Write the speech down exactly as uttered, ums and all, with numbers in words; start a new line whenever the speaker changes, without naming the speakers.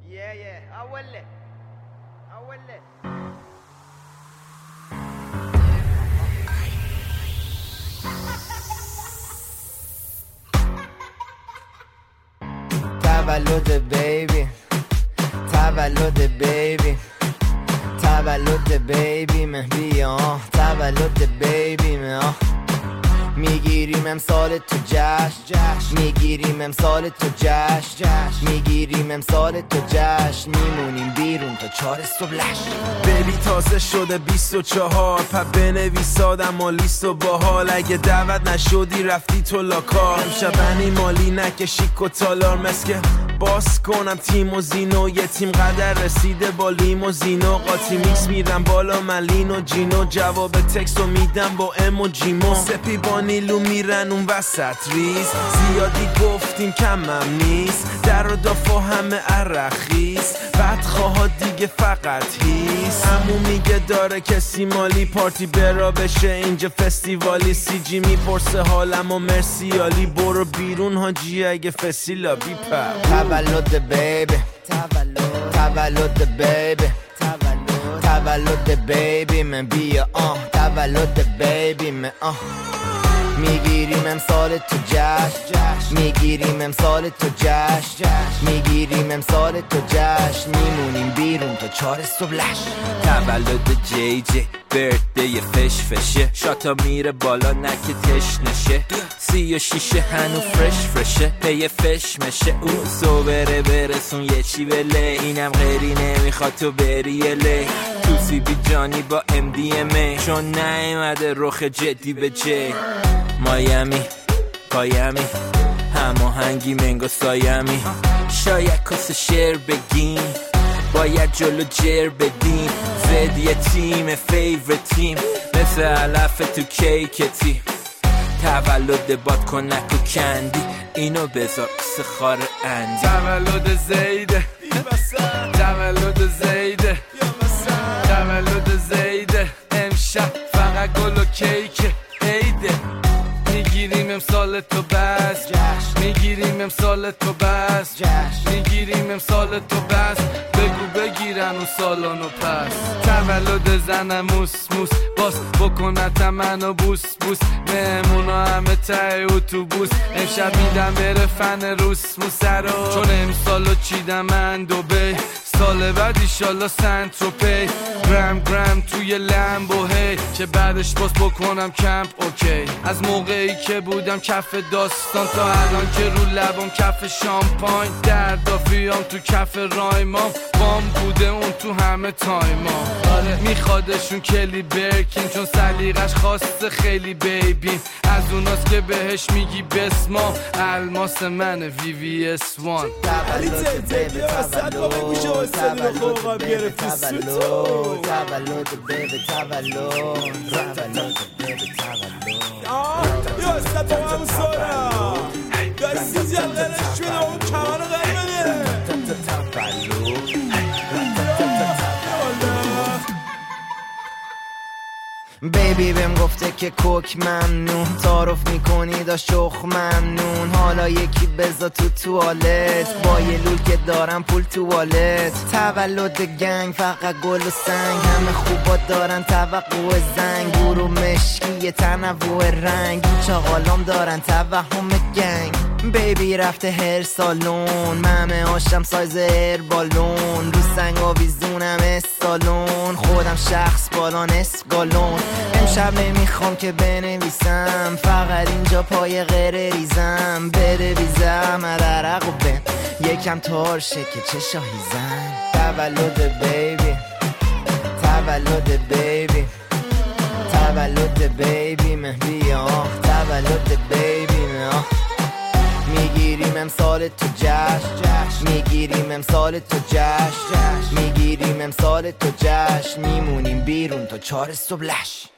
yeah yeah اوله اوله تولد بیبی تولد بیبی تولد بیبی مه بیا تولد بیبی مه میگیریم امسال تو جشن میگیریم امسال تو جشن میگیریم امسال تو جشن میمونیم بیرون تا چهار صبح لش
بیبی تازه شده بیست و چهار پا بنویس آدم و لیست و باحال اگه دعوت نشدی رفتی تو لاکار امشب انی مالی نکشی کتالار مسکه باس کنم تیم و زینو یه تیم قدر رسیده با لیم و زینو قاطی میکس میرم بالا ملین و جینو جواب تکست رو میدم با ام و جیمو سپی با نیلو میرن اون وسط ریز زیادی گفتیم کمم نیست در و دافا همه عرخیز بدخواه دیگه فقط هیست همون میگه داره کسی مالی پارتی برا بشه اینجا فستیوالی سی جی میپرسه حالم و مرسیالی برو بیرون حاجی اگه فسیلا بیپر
تولد بیبی تولد بیبی تولد بیبی من بیا آه تولد بیبی من آه میگیریم امسال تو جشن میگیریم امسال تو جشن میگیریم امسال تو جشن میمونیم بیرون تا چهار صبح لش
تولد جی جی برده فش فشه شاتا میره بالا نکه تش نشه سی و شیشه هنو فرش فرشه پی فش مشه اون صبره برسون یه چی بله اینم غیری نمیخواد تو بری لی تو سی بی جانی با ام دی ام ای چون نیومده رخ جدی به جی مایمی پایمی هماهنگی منگو سایمی شاید کس شعر بگیم باید جلو جر بدیم زد یه تیم فیور تیم مثل علف تو کیک تیم تولد باد کنک و کندی اینو بذار سخار اندی تولد زیده تولد زیده تولد زیده امشب فقط گل و کیک عیده میگیریم امسال تو بس میگیریم امسال تو بس میگیریم امسال تو بس بگو بگیرن اون سالانو پس تولد زنم موس موس باس بکنت منو بوس بوس مهمونا همه ته اتوبوس امشب میدم بره فن روس موسرو چون امسالو چیدم من دوبی سال بعد ایشالا سنت رو پی گرم گرم توی لمبو هی که بعدش باز بکنم کمپ اوکی از موقعی که بودم کف داستان تا الان که رو لبم کف شامپاین دردافیام تو کف رایمام بام بوده اون تو همه تایمام آره میخوادشون کلی برکین چون سلیقش خواسته خیلی بیبین از اوناست که بهش میگی بسمام الماس من وی وی اس وان
علی تیتیه وسط با بگوشه واسه رو خوقم گرفتی سوتو
تولد بیبی تولد تولد بیبی تولد
آه یه وسط با همون سارم داری سیزی هم غیرش بینه اون کمان غیر بده
بیبی بهم گفته که کوک ممنون تعارف میکنی داشت شخ ممنون حالا یکی بزا تو توالت با یه لول که دارم پول توالت تولد گنگ فقط گل و سنگ همه خوبا دارن توقع زنگ برو مشکی یه تنوع رنگ چاقالام دارن توهم گنگ بیبی رفته هر سالون ممه هاشم سایز هر بالون رو سنگ آویزونم استالون خودم شخص بالان اسگالون امشب نمیخوام که بنویسم فقط اینجا پای غیر ریزم بده بیزم عرق و بم یکم تارشه که چه شاهیزم تولد بیبی تولد بیبی تولد بیبی مه بیا تولد بیبی مه میگیریم امسال تو جشن میگیریم امسال تو جشن میگیریم امسال تو جشن میمونیم بیرون تا چهار صبح لش